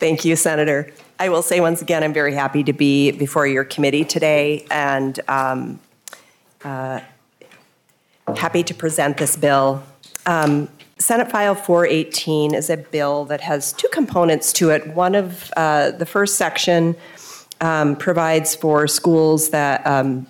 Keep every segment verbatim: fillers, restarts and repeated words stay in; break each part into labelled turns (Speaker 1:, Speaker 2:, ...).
Speaker 1: Thank you, Senator. I will say once again, I'm very happy to be before your committee today and um, uh, happy to present this bill. Um, Senate File four eighteen is a bill that has two components to it. One of uh, the first section um, provides for schools that um,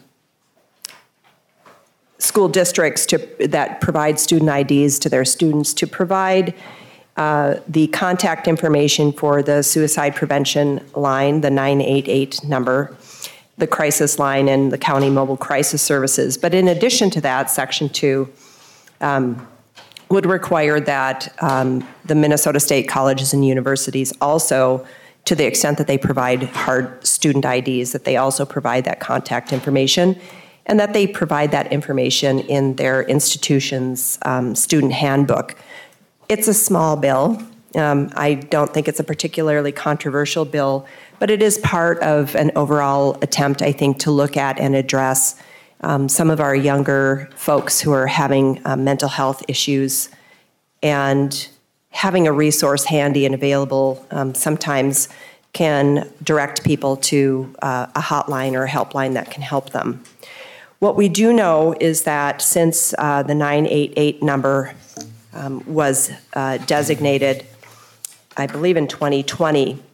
Speaker 1: school districts to that provide student I Ds to their students to provide uh, the contact information for the suicide prevention line, the nine eight eight number, the crisis line, and the county mobile crisis services. But in addition to that, Section two um, would require that um, the Minnesota State colleges and universities also, to the extent that they provide hard student I Ds, that they also provide that contact information, and that they provide that information in their institution's um, student handbook. It's a small bill. Um, I don't think it's a particularly controversial bill, but it is part of an overall attempt, I think, to look at and address um, some of our younger folks who are having uh, mental health issues, and having a resource handy and available um, sometimes can direct people to uh, a hotline or a helpline that can help them. What we do know is that since uh, the nine eight eight number um, was uh, designated, I believe in twenty twenty,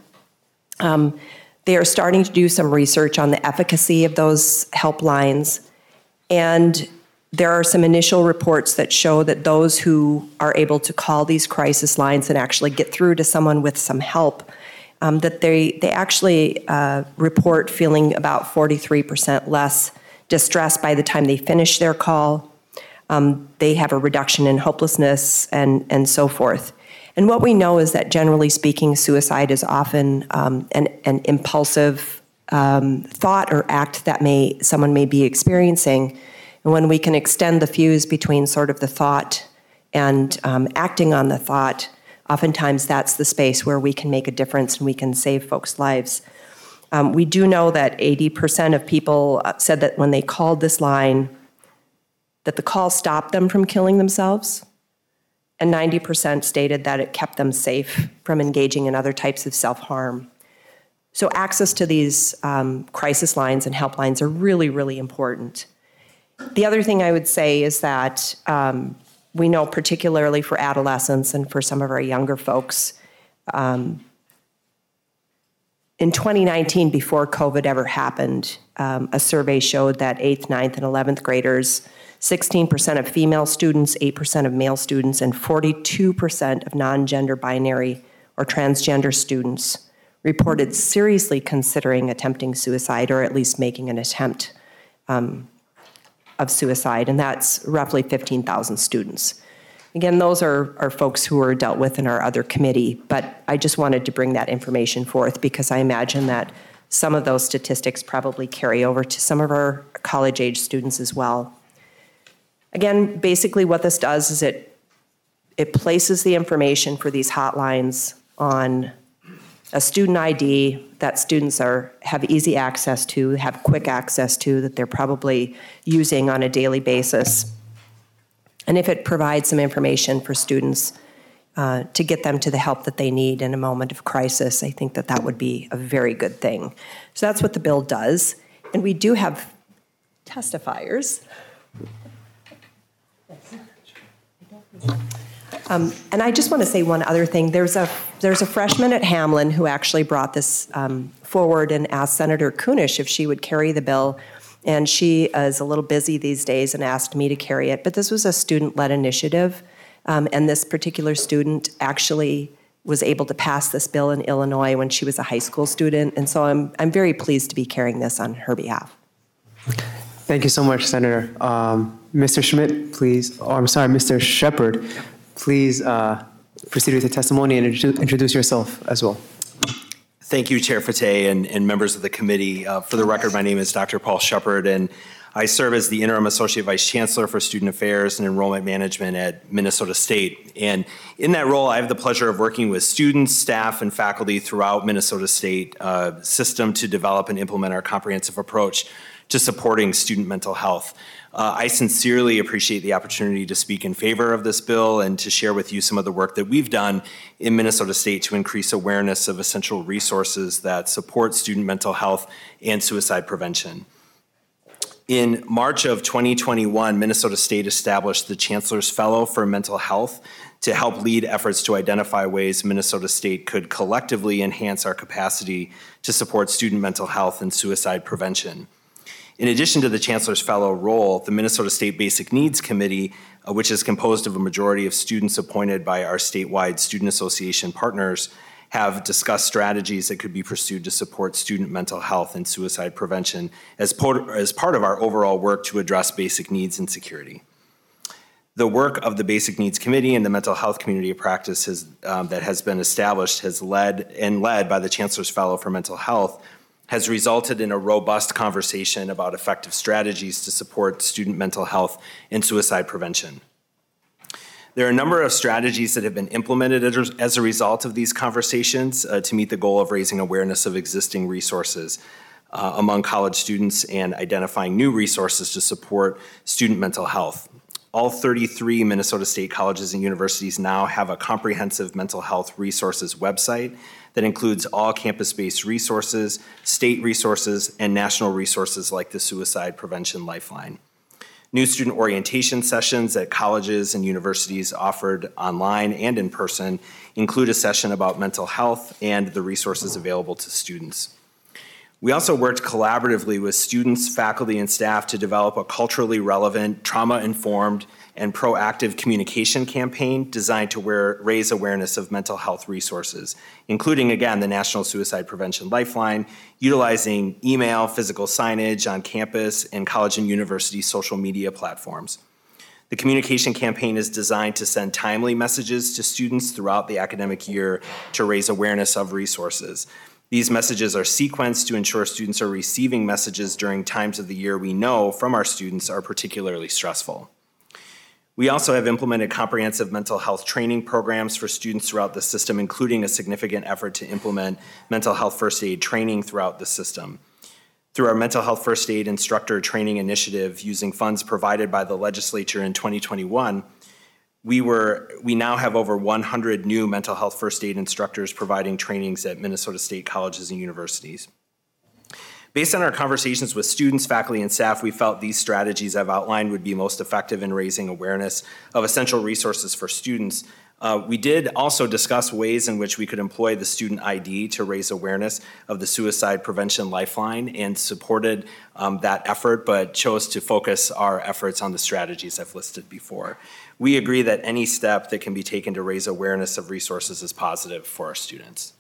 Speaker 1: um, they are starting to do some research on the efficacy of those helplines, and there are some initial reports that show that those who are able to call these crisis lines and actually get through to someone with some help, um, that they, they actually uh, report feeling about forty-three percent less distressed by the time they finish their call. Um, they have a reduction in hopelessness and, and so forth. And what we know is that generally speaking, suicide is often um, an, an impulsive um, thought or act that may someone may be experiencing. And when we can extend the fuse between sort of the thought and um, acting on the thought, oftentimes that's the space where we can make a difference and we can save folks' lives. Um, we do know that eighty percent of people said that when they called this line, that the call stopped them from killing themselves, and ninety percent stated that it kept them safe from engaging in other types of self-harm. So access to these um, crisis lines and helplines are really, really important. The other thing I would say is that um, we know, particularly for adolescents and for some of our younger folks, um, in twenty nineteen, before COVID ever happened, um, a survey showed that eighth, ninth, and eleventh graders, sixteen percent of female students, eight percent of male students, and forty-two percent of non-gender binary or transgender students reported seriously considering attempting suicide, or at least making an attempt um, of suicide, and that's roughly fifteen thousand students. Again, those are, are folks who are dealt with in our other committee, but I just wanted to bring that information forth because I imagine that some of those statistics probably carry over to some of our college-age students as well. Again, basically what this does is it, it places the information for these hotlines on a student I D that students are have easy access to, have quick access to, that they're probably using on a daily basis. And if it provides some information for students uh, to get them to the help that they need in a moment of crisis, I think that that would be a very good thing. So that's what the bill does. And we do have testifiers. Um, and I just want to say one other thing. There's a there's a freshman at Hamlin who actually brought this um, forward and asked Senator Kunish if she would carry the bill. And she is a little busy these days and asked me to carry it. But this was a student-led initiative. Um, and this particular student actually was able to pass this bill in Illinois when she was a high school student. And so I'm, I'm very pleased to be carrying this on her behalf.
Speaker 2: Thank you so much, Senator. Um, Mister Schmidt, please, or I'm sorry, Mister Shepard, please uh, proceed with the testimony and introduce yourself as well.
Speaker 3: Thank you, Chair Fateh and, and members of the committee. Uh, for the record, my name is Doctor Paul Shepard, and I serve as the Interim Associate Vice Chancellor for Student Affairs and Enrollment Management at Minnesota State. And in that role, I have the pleasure of working with students, staff, and faculty throughout Minnesota State uh, system to develop and implement our comprehensive approach to supporting student mental health. Uh, I sincerely appreciate the opportunity to speak in favor of this bill and to share with you some of the work that we've done in Minnesota State to increase awareness of essential resources that support student mental health and suicide prevention. In March of twenty twenty-one, Minnesota State established the Chancellor's Fellow for Mental Health to help lead efforts to identify ways Minnesota State could collectively enhance our capacity to support student mental health and suicide prevention. In addition to the Chancellor's Fellow role, the Minnesota State Basic Needs Committee, uh, which is composed of a majority of students appointed by our statewide student association partners, have discussed strategies that could be pursued to support student mental health and suicide prevention as, po- as part of our overall work to address basic needs and security. The work of the Basic Needs Committee and the mental health community of practice has, um, that has been established has led and led by the Chancellor's Fellow for Mental Health has resulted in a robust conversation about effective strategies to support student mental health and suicide prevention. There are a number of strategies that have been implemented as a result of these conversations uh, to meet the goal of raising awareness of existing resources uh, among college students and identifying new resources to support student mental health. All thirty-three Minnesota State colleges and universities now have a comprehensive mental health resources website that includes all campus-based resources, state resources, and national resources like the Suicide Prevention Lifeline. New student orientation sessions at colleges and universities offered online and in person include a session about mental health and the resources available to students. We also worked collaboratively with students, faculty, and staff to develop a culturally relevant, trauma-informed, and proactive communication campaign designed to wear, raise awareness of mental health resources, including, again, the National Suicide Prevention Lifeline, utilizing email, physical signage on campus, and college and university social media platforms. The communication campaign is designed to send timely messages to students throughout the academic year to raise awareness of resources. These messages are sequenced to ensure students are receiving messages during times of the year we know from our students are particularly stressful. We also have implemented comprehensive mental health training programs for students throughout the system, including a significant effort to implement mental health first aid training throughout the system. Through our mental health first aid instructor training initiative using funds provided by the legislature in twenty twenty-one, we were we now have over one hundred new mental health first aid instructors providing trainings at Minnesota State colleges and universities. Based on our conversations with students, faculty, and staff, we felt these strategies I've outlined would be most effective in raising awareness of essential resources for students. Uh, we did also discuss ways in which we could employ the student I D to raise awareness of the Suicide Prevention Lifeline and supported um, that effort, but chose to focus our efforts on the strategies I've listed before. We agree that any step that can be taken to raise awareness of resources is positive for our students.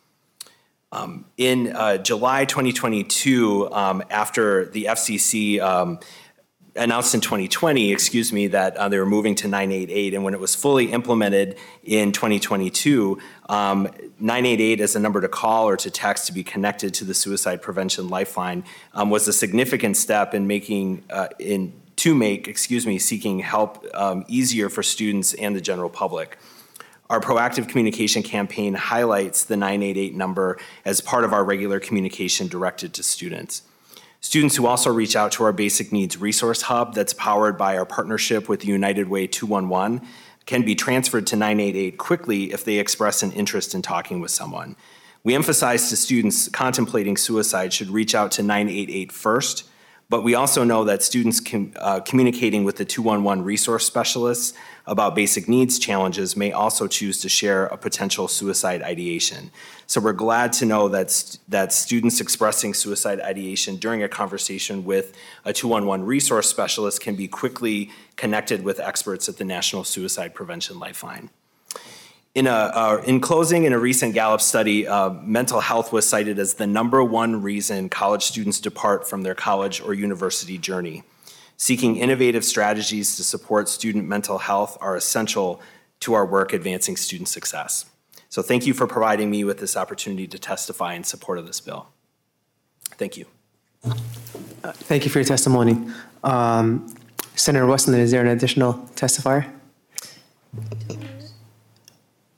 Speaker 3: Um, in uh, July twenty twenty-two, um, after the F C C um, announced in twenty twenty, excuse me, that uh, they were moving to nine eight eight, and when it was fully implemented in twenty twenty-two, um, nine eight eight as a number to call or to text to be connected to the Suicide Prevention Lifeline um, was a significant step in making, uh, in to make, excuse me, seeking help um, easier for students and the general public. Our proactive communication campaign highlights the nine eight eight number as part of our regular communication directed to students. Students who also reach out to our Basic Needs Resource Hub that's powered by our partnership with United Way two one one can be transferred to nine eight eight quickly if they express an interest in talking with someone. We emphasize to students contemplating suicide should reach out to nine eight eight first, but we also know that students can, uh, communicating with the two one one resource specialists about basic needs challenges may also choose to share a potential suicide ideation. So we're glad to know that, st- that students expressing suicide ideation during a conversation with a two one one resource specialist can be quickly connected with experts at the National Suicide Prevention Lifeline. In, a, uh, in closing, in a recent Gallup study, uh, mental health was cited as the number one reason college students depart from their college or university journey. Seeking innovative strategies to support student mental health are essential to our work advancing student success. So thank you for providing me with this opportunity to testify in support of this bill. Thank you.
Speaker 2: Uh, thank you for your testimony. Um, Senator Westland, is there an additional testifier?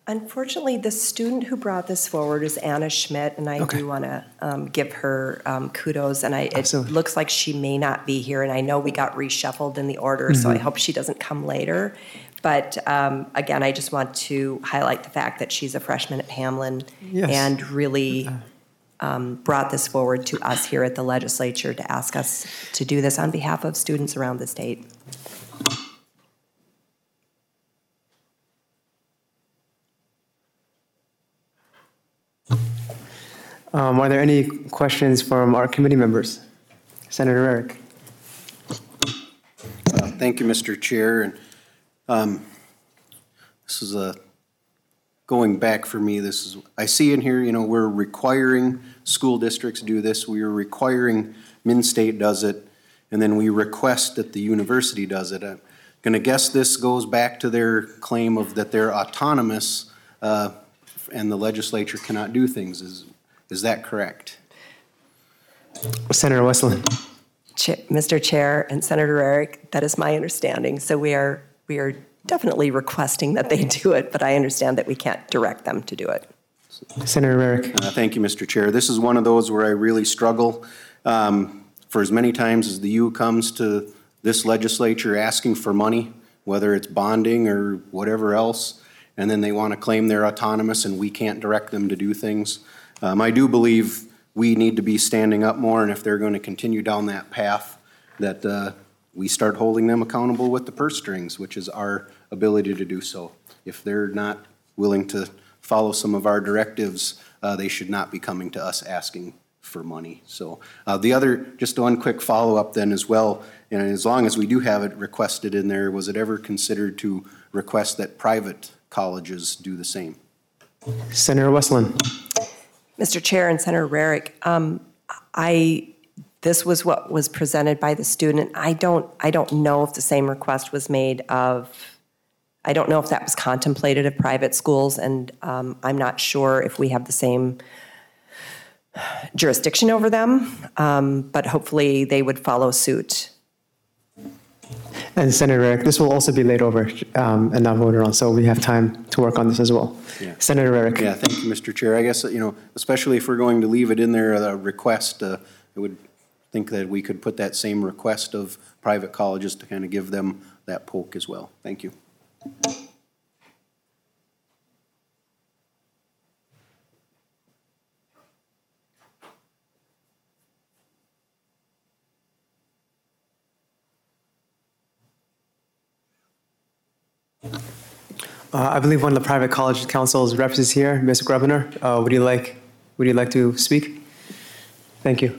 Speaker 1: Unfortunately, the student who brought this forward is Anna Schmidt, and I
Speaker 2: Okay.
Speaker 1: do want to um, give her um, kudos. And I, it
Speaker 2: Absolutely.
Speaker 1: looks like she may not be here, and I know we got reshuffled in the order, so
Speaker 2: Mm-hmm.
Speaker 1: I hope she doesn't come later. But um, again, I just want to highlight the fact that she's a freshman at Hamlin
Speaker 2: Yes.
Speaker 1: and really um, brought this forward to us here at the legislature to ask us to do this on behalf of students around the state.
Speaker 2: Um, Are there any questions from our committee members? Senator Eric.
Speaker 4: Uh, Thank you, Mister Chair. And um, this is a, going back for me, this is, I see in here, you know, we're requiring school districts do this. We are requiring Min-State does it, and then we request that the university does it. I'm going to guess this goes back to their claim of that they're autonomous uh, and the legislature cannot do things. Is, is that correct?
Speaker 2: Senator Westland.
Speaker 1: Ch- Mister Chair and Senator Eric, that is my understanding. So we are we are definitely requesting that they do it, but I understand that we can't direct them to do it.
Speaker 2: Senator Eric.
Speaker 4: Uh, Thank you, Mister Chair. This is one of those where I really struggle. Um, For as many times as the U comes to this legislature asking for money, whether it's bonding or whatever else, and then they want to claim they're autonomous and we can't direct them to do things. Um, I do believe we need to be standing up more, and if they're going to continue down that path, that uh, we start holding them accountable with the purse strings, which is our ability to do so. If they're not willing to follow some of our directives, uh, they should not be coming to us asking for money. So uh, the other, just one quick follow-up then as well, and as long as we do have it requested in there, was it ever considered to request that private colleges do the same?
Speaker 2: Senator Westland.
Speaker 1: Mister Chair and Senator Rarick, um, I this was what was presented by the student. I don't I don't know if the same request was made of. I don't know if that was contemplated of private schools, and um, I'm not sure if we have the same jurisdiction over them. Um, but hopefully, they would follow suit.
Speaker 2: And Senator Eric, this will also be laid over um, and not voted on, so we have time to work on this as well.
Speaker 4: Yeah.
Speaker 2: Senator Eric.
Speaker 4: Yeah, thank you, Mister Chair. I guess, you know, especially if we're going to leave it in there, a request, uh, I would think that we could put that same request of private colleges to kind of give them that poke as well. Thank you.
Speaker 2: Uh, I believe one of the private college council's reps is here, Miz Grubner. Uh, would you like, would you like to speak? Thank you.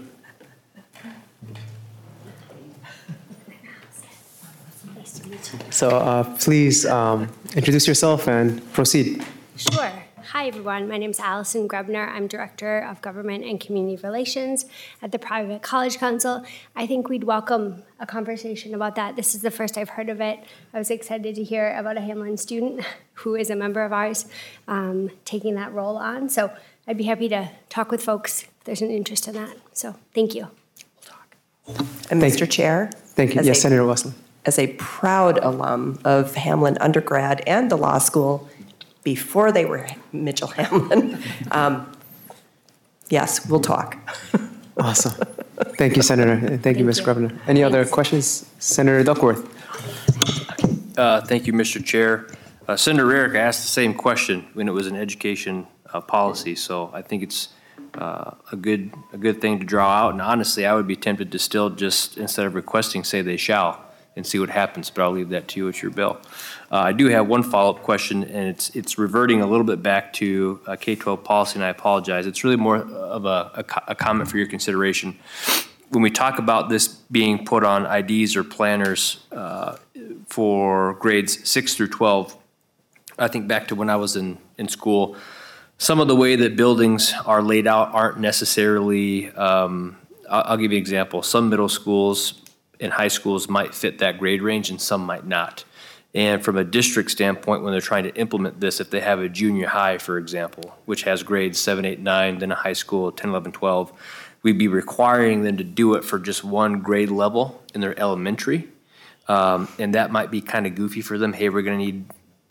Speaker 2: So uh, please um, introduce yourself and proceed.
Speaker 5: Sure. Hi, everyone. My name is Allison Grebner. I'm Director of Government and Community Relations at the Private College Council. I think we'd welcome a conversation about that. This is the first I've heard of it. I was excited to hear about a Hamlin student who is a member of ours um, taking that role on. So I'd be happy to talk with folks if there's an interest in that. So thank you.
Speaker 1: And Mister
Speaker 2: you.
Speaker 1: Chair?
Speaker 2: Thank you.
Speaker 1: as
Speaker 2: Yes,
Speaker 1: a-
Speaker 2: Senator Westland.
Speaker 1: As a proud alum of Hamlin undergrad and the law school before they were Mitchell Hamlin, um, yes, we'll talk.
Speaker 2: Awesome. Thank you, Senator. And Thank you, Miz
Speaker 5: you.
Speaker 2: Grubner. Any other
Speaker 5: Thanks.
Speaker 2: questions? Senator Duckworth.
Speaker 6: Uh, Thank you, Mister Chair. Uh, Senator Rarick asked the same question when it was an education uh, policy, so I think it's uh, a good, a good thing to draw out. And honestly, I would be tempted to still just, instead of requesting, say they shall and see what happens, but I'll leave that to you. It's your bill. Uh, I do have one follow-up question, and it's it's reverting a little bit back to uh, K twelve policy, and I apologize. It's really more of a, a, co- a comment for your consideration. When we talk about this being put on I Ds or planners uh, for grades six through twelve, I think back to when I was in, in school, some of the way that buildings are laid out aren't necessarily, um, I'll, I'll give you an example. Some middle schools and high schools might fit that grade range and some might not. And from a district standpoint, when they're trying to implement this, if they have a junior high, for example, which has grades seven, eight, nine, then a high school, ten, eleven, twelve, we'd be requiring them to do it for just one grade level in their elementary. Um, and that might be kind of goofy for them. Hey, we're going to need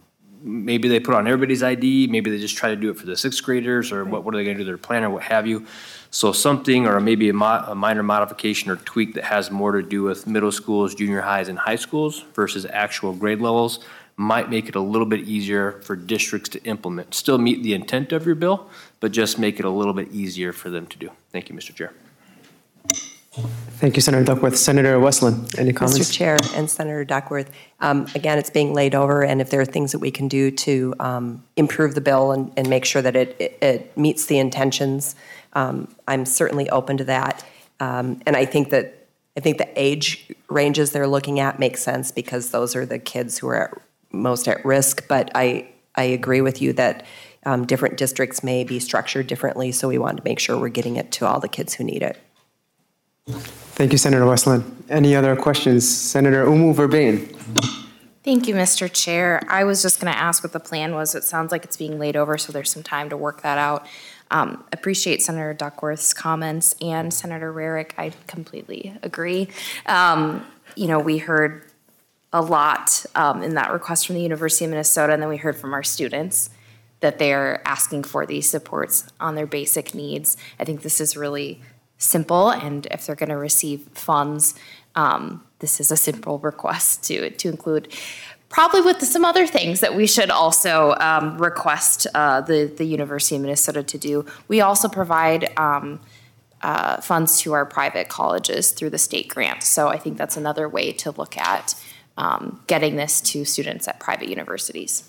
Speaker 6: maybe they put on everybody's I D, maybe they just try to do it for the sixth graders, or what, what are they gonna do, their plan or what have you. So something, or maybe a, mo- a minor modification or tweak that has more to do with middle schools, junior highs, and high schools versus actual grade levels might make it a little bit easier for districts to implement. Still meet the intent of your bill, but just make it a little bit easier for them to do. Thank you, Mister Chair.
Speaker 2: Thank you, Senator Duckworth. Senator Westland, any comments?
Speaker 1: Mister Chair and Senator Duckworth, um, again, it's being laid over, and if there are things that we can do to um, improve the bill and, and make sure that it, it, it meets the intentions, um, I'm certainly open to that. Um, and I think that I think the age ranges they're looking at make sense because those are the kids who are at, most at risk. But I I agree with you that um, different districts may be structured differently, so we want to make sure we're getting it to all the kids who need it.
Speaker 2: Thank you, Senator Westland. Any other questions? Senator Umu Verbain.
Speaker 7: Thank you, Mister Chair. I was just going to ask what the plan was. It sounds like it's being laid over, so there's some time to work that out. Um, appreciate Senator Duckworth's comments, and Senator Rarick, I completely agree. Um, you know, we heard a lot um, in that request from the University of Minnesota, and then we heard from our students that they're asking for these supports on their basic needs. I think this is really simple, and if they're going to receive funds, um, this is a simple request to to include, probably with some other things that we should also um, request uh, the the University of Minnesota to do. We also provide um, uh, funds to our private colleges through the state grant, so I think that's another way to look at um, getting this to students at private universities.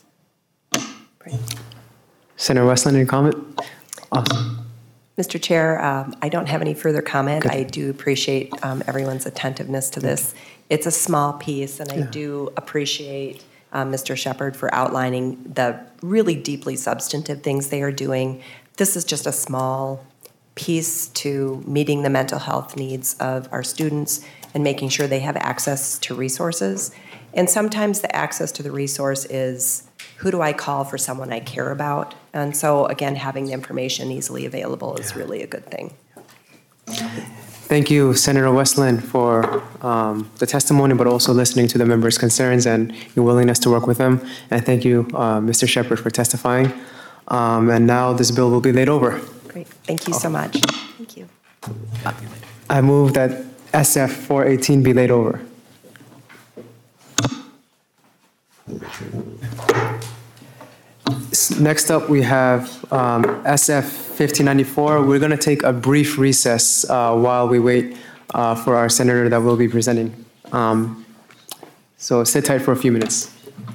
Speaker 2: Senator Westland, any comment? Awesome.
Speaker 1: Mister Chair, um, I don't have any further comment.
Speaker 2: Good.
Speaker 1: I do appreciate um, everyone's attentiveness to this. It's a small piece, and I
Speaker 2: Yeah.
Speaker 1: do appreciate um, Mister Shepard for outlining the really deeply substantive things they are doing. This is just a small piece to meeting the mental health needs of our students and making sure they have access to resources. And sometimes the access to the resource is, who do I call for someone I care about? And so, again, having the information easily available is really a good thing.
Speaker 2: Thank you, Senator Westland, for um, the testimony, but also listening to the members' concerns and your willingness to work with them. And thank you, uh, Mister Shepard, for testifying. Um, and now this bill will be laid over.
Speaker 1: Great. Thank you so much. Thank you.
Speaker 2: I move that S F four eighteen be laid over. Next up, we have um, S F fifteen ninety-four. We're going to take a brief recess uh, while we wait uh, for our senator that will be presenting. Um, so sit tight for a few minutes.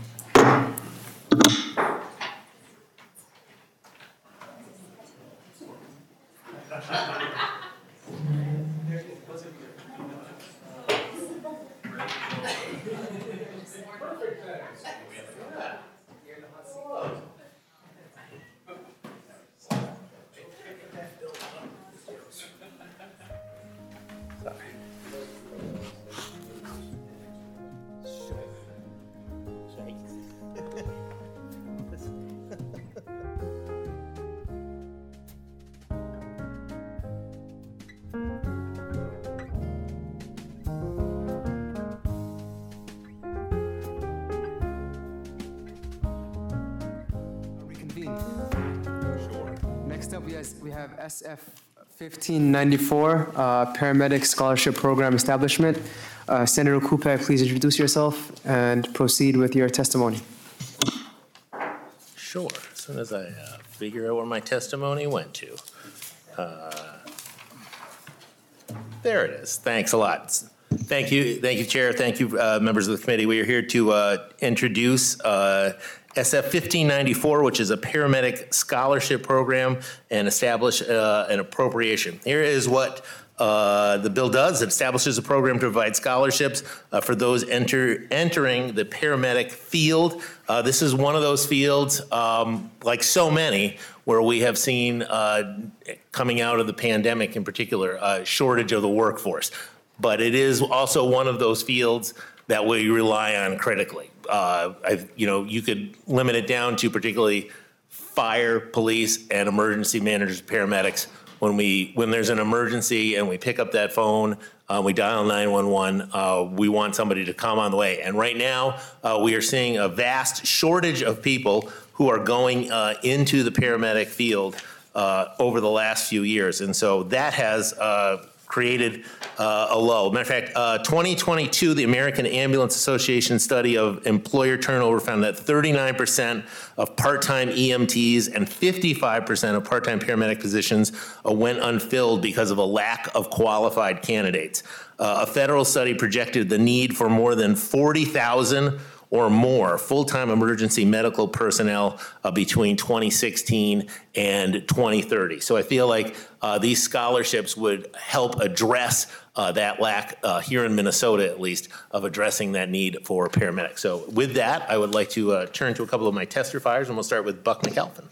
Speaker 2: Next up, we has- we have S F fifteen ninety-four, uh, Paramedic Scholarship Program Establishment. Uh, Senator Kupek, please introduce yourself and proceed with your testimony.
Speaker 8: Sure, as soon as I uh, figure out where my testimony went to. Uh, There it is. Thanks a lot. Thank you, thank you, Chair. Thank you, uh, members of the committee. We are here to uh, introduce uh, S F fifteen ninety-four, which is a paramedic scholarship program, and establish uh, an appropriation. Here is what uh, the bill does. It establishes a program to provide scholarships uh, for those enter, entering the paramedic field. Uh, this is one of those fields, um, like so many, where we have seen, uh, coming out of the pandemic in particular, a shortage of the workforce. But it is also one of those fields that we rely on critically. Uh, I, you know, you could limit it down to particularly fire, police, and emergency managers, paramedics, when we when there's an emergency and we pick up that phone, uh, we dial nine one one, uh, we want somebody to come on the way. And right now, uh, we are seeing a vast shortage of people who are going uh, into the paramedic field uh, over the last few years. And so that has uh, created uh, a low. Matter of fact, uh, twenty twenty-two, the American Ambulance Association study of employer turnover found that thirty-nine percent of part-time E M Ts and fifty-five percent of part-time paramedic positions uh, went unfilled because of a lack of qualified candidates. Uh, a federal study projected the need for more than forty thousand or more full-time emergency medical personnel uh, between twenty sixteen and twenty thirty. So I feel like uh, these scholarships would help address uh, that lack, uh, here in Minnesota at least, of addressing that need for paramedics. So with that, I would like to uh, turn to a couple of my testifiers, and we'll start with Buck McAlpin.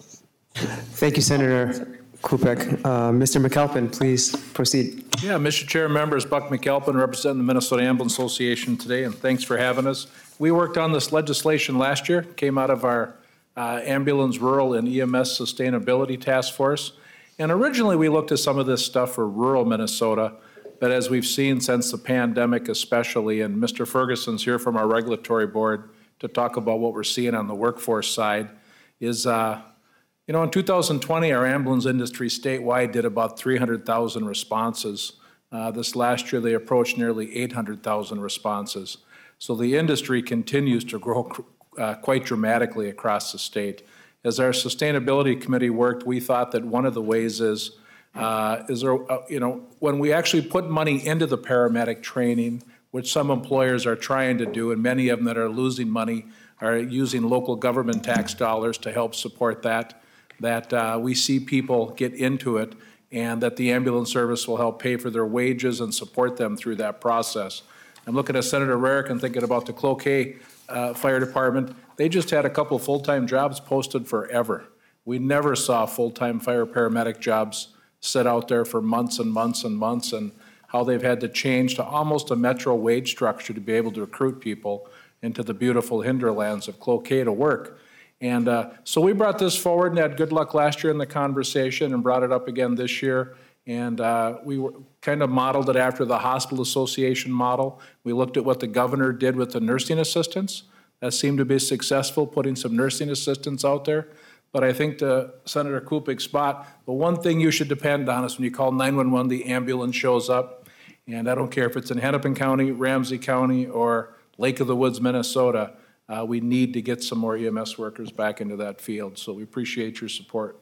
Speaker 2: Thank you, Senator Kupek. Uh, Mister McAlpin, please proceed.
Speaker 9: Yeah, Mister Chair, members, Buck McAlpin, representing the Minnesota Ambulance Association today, and thanks for having us. We worked on this legislation last year, came out of our uh, Ambulance, Rural, and E M S Sustainability Task Force. And originally, we looked at some of this stuff for rural Minnesota, but as we've seen since the pandemic especially, and Mister Ferguson's here from our regulatory board to talk about what we're seeing on the workforce side, is, uh, you know, in two thousand twenty, our ambulance industry statewide did about three hundred thousand responses. Uh, this last year, they approached nearly eight hundred thousand responses. So the industry continues to grow uh, quite dramatically across the state. As our sustainability committee worked, we thought that one of the ways is, uh, is there, uh, you know, when we actually put money into the paramedic training, which some employers are trying to do, and many of them that are losing money are using local government tax dollars to help support that, that uh, we see people get into it, and that the ambulance service will help pay for their wages and support them through that process. I'm looking at Senator Rarick and thinking about the Cloquet uh, Fire Department. They just had a couple of full-time jobs posted forever. We never saw full-time fire paramedic jobs sit out there for months and months and months, and how they've had to change to almost a metro wage structure to be able to recruit people into the beautiful hinterlands of Cloquet to work. And uh, so we brought this forward and had good luck last year in the conversation and brought it up again this year. And uh, we were, kind of modeled it after the Hospital Association model. We looked at what the governor did with the nursing assistants. That seemed to be successful, putting some nursing assistants out there. But I think to Senator Kupek's spot, the one thing you should depend on is when you call nine one one, the ambulance shows up. And I don't care if it's in Hennepin County, Ramsey County, or Lake of the Woods, Minnesota, uh, we need to get some more E M S workers back into that field. So we appreciate your support.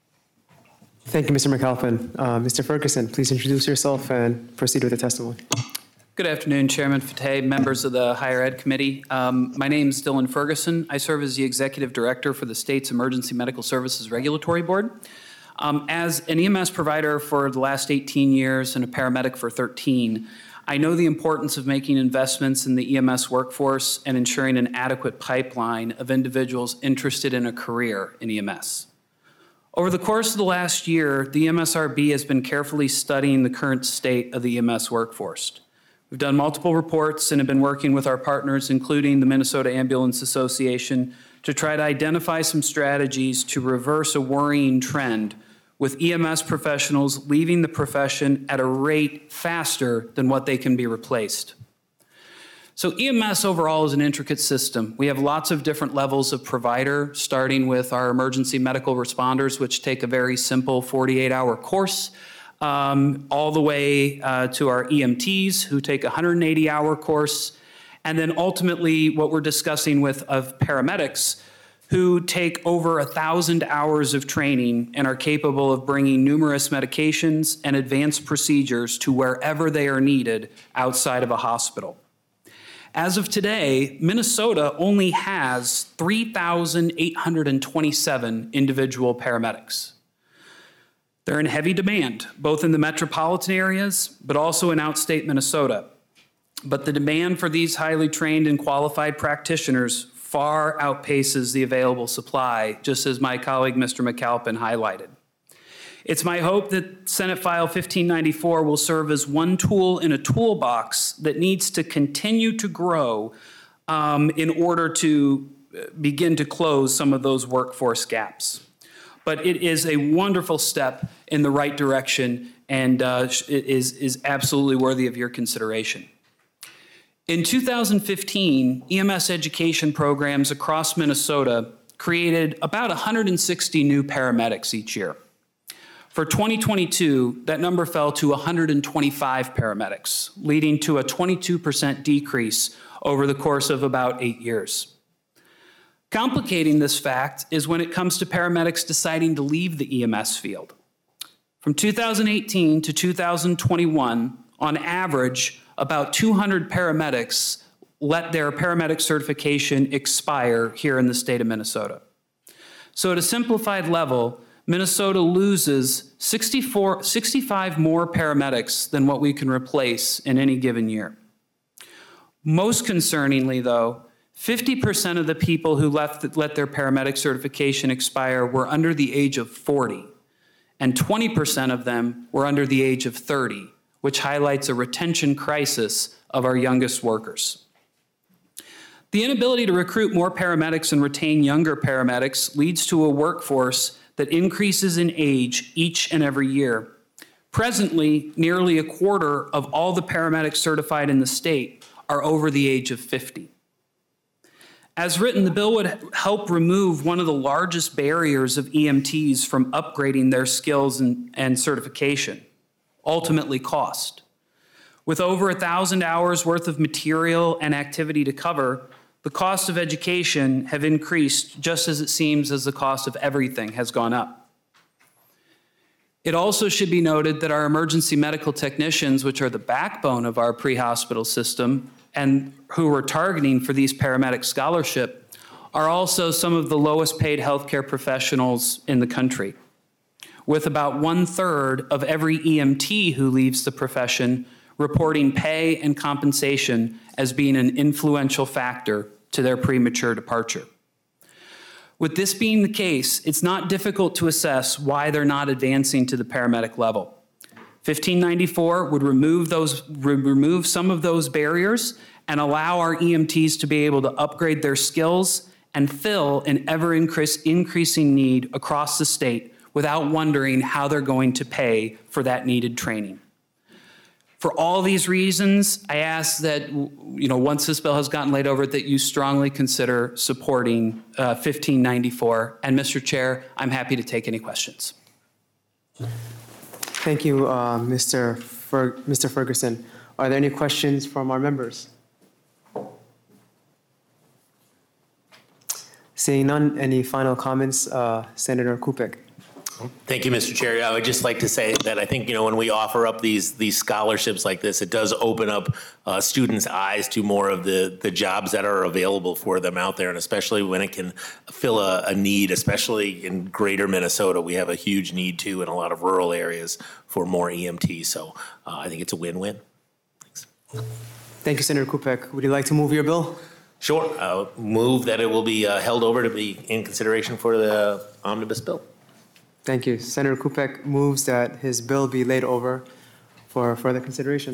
Speaker 2: Thank you, Mister McAlpin. Uh, Mister Ferguson, please introduce yourself and proceed with the testimony.
Speaker 10: Good afternoon, Chairman Fateh, members of the Higher Ed Committee. Um, my name is Dylan Ferguson. I serve as the Executive Director for the state's Emergency Medical Services Regulatory Board. Um, as an E M S provider for the last eighteen years and a paramedic for thirteen, I know the importance of making investments in the E M S workforce and ensuring an adequate pipeline of individuals interested in a career in E M S. Over the course of the last year, the M S R B has been carefully studying the current state of the E M S workforce. We've done multiple reports and have been working with our partners, including the Minnesota Ambulance Association, to try to identify some strategies to reverse a worrying trend with E M S professionals leaving the profession at a rate faster than what they can be replaced. So E M S overall is an intricate system. We have lots of different levels of provider, starting with our emergency medical responders, which take a very simple forty-eight hour course, um, all the way uh, to our E M Ts, who take a one hundred eighty hour course, and then ultimately what we're discussing with of paramedics, who take over a thousand hours of training and are capable of bringing numerous medications and advanced procedures to wherever they are needed outside of a hospital. As of today, Minnesota only has three thousand eight hundred twenty-seven individual paramedics. They're in heavy demand, both in the metropolitan areas, but also in outstate Minnesota. But the demand for these highly trained and qualified practitioners far outpaces the available supply, just as my colleague, Mister McAlpin, highlighted. It's my hope that Senate File fifteen ninety-four will serve as one tool in a toolbox that needs to continue to grow um, in order to begin to close some of those workforce gaps. but it is a wonderful step in the right direction and uh, it is, is absolutely worthy of your consideration. In two thousand fifteen, E M S education programs across Minnesota created about one hundred sixty new paramedics each year. For twenty twenty-two, that number fell to one hundred twenty-five paramedics, leading to a twenty-two percent decrease over the course of about eight years. Complicating this fact is when it comes to paramedics deciding to leave the E M S field. From two thousand eighteen to two thousand twenty-one, on average, about two hundred paramedics let their paramedic certification expire here in the state of Minnesota. So at a simplified level, Minnesota loses sixty-four, sixty-five more paramedics than what we can replace in any given year. Most concerningly, though, fifty percent of the people who left, let their paramedic certification expire were under the age of forty, and twenty percent of them were under the age of thirty, which highlights a retention crisis of our youngest workers. The inability to recruit more paramedics and retain younger paramedics leads to a workforce that increases in age each and every year. Presently, nearly a quarter of all the paramedics certified in the state are over the age of fifty. As written, the bill would help remove one of the largest barriers of E M Ts from upgrading their skills and, and certification, ultimately cost. With over a thousand hours worth of material and activity to cover, the cost of education have increased just as it seems as the cost of everything has gone up. It also should be noted that our emergency medical technicians, which are the backbone of our pre-hospital system and who we're targeting for these paramedic scholarship, are also some of the lowest paid healthcare professionals in the country, with about one third of every E M T who leaves the profession reporting pay and compensation as being an influential factor to their premature departure. With this being the case, it's not difficult to assess why they're not advancing to the paramedic level. fifteen ninety-four would remove those, re- remove some of those barriers and allow our E M Ts to be able to upgrade their skills and fill an ever increase, increasing need across the state without wondering how they're going to pay for that needed training. For all these reasons, I ask that, you know, once this bill has gotten laid over, that you strongly consider supporting uh, fifteen ninety-four. And Mister Chair, I'm happy to take any questions.
Speaker 2: Thank you, uh, Mister Fer- Mister Ferguson. Are there any questions from our members? Seeing none, any final comments, uh, Senator Kupek?
Speaker 8: Thank you, Mister Chair. I would just like to say that I think, you know, when we offer up these these scholarships like this, it does open up uh, students' eyes to more of the, the jobs that are available for them out there, and especially when it can fill a, a need, especially in greater Minnesota. We have a huge need, too, in a lot of rural areas for more E M Ts. So uh, I think it's a win-win. Thanks.
Speaker 2: Thank you, Senator Kupek. Would you like to move your bill?
Speaker 8: Sure. I'll move that it will be uh, held over to be in consideration for the omnibus bill.
Speaker 2: Thank you. Senator Kupek moves that his bill be laid over for further consideration.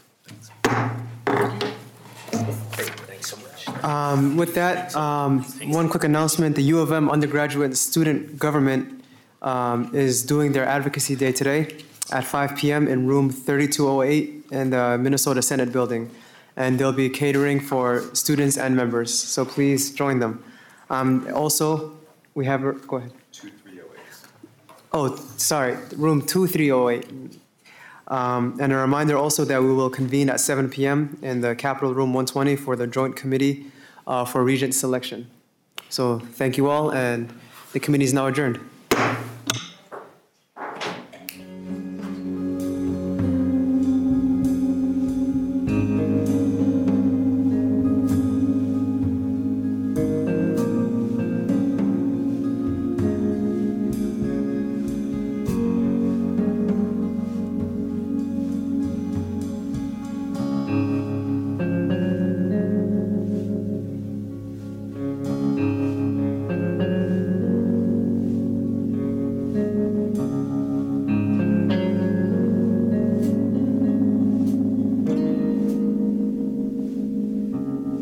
Speaker 8: Thanks so much.
Speaker 2: Um, with that, um, one quick announcement. The U of M undergraduate student government um, is doing their advocacy day today at five p.m. in room thirty-two oh eight in the Minnesota Senate building. And they'll be catering for students and members. So please join them. Um, also, we have, go ahead. Oh, sorry, room two three oh eight. Um, and a reminder also that we will convene at seven p.m. in the Capitol Room one twenty for the Joint Committee uh, for Regent Selection. So thank you all, and the committee is now adjourned.